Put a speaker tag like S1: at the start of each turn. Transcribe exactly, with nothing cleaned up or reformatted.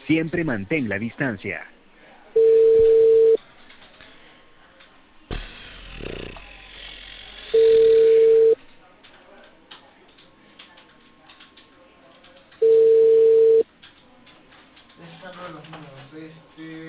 S1: Siempre mantén la distancia.
S2: Esta no es los números, este...